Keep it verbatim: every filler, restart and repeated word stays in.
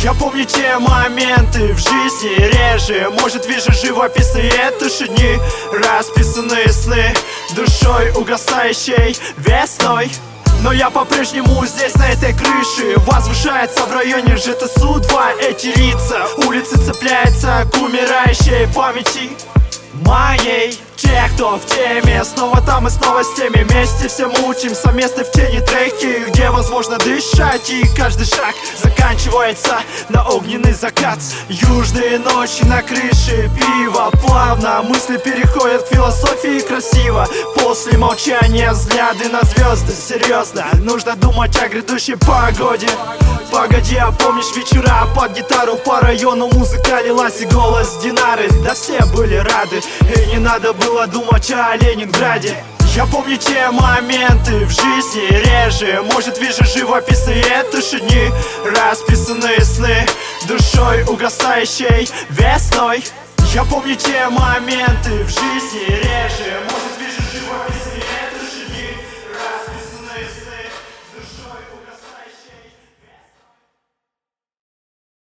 Я помню те моменты в жизни реже. Может, вижу живописные туши дни, расписанные сны душой угасающей весной. Но я по-прежнему здесь, на этой крыше. Возвышается в районе жэ тэ эс у два эти лица. Улицы цепляются к умирающей памяти моей. Те, кто в теме, снова там и снова с теми. Вместе все мучимся, место в тени треки, где возможно дышать. И каждый шаг заканчивается на огненный закат. Южные ночи на крыше пива. Плавно мысли переходят к философии красиво. После молчания взгляды на звезды. Серьезно, нужно думать о грядущей погоде. Погоди, а помнишь вечера под гитару по району музыка лилась и голос Динары? Да все были рады, и не надо было думать о Ленинграде. Я помню те моменты в жизни реже. Может, вижу живописные туши дни, расписанные сны душой угасающей весной. Я помню те моменты в жизни реже. Может,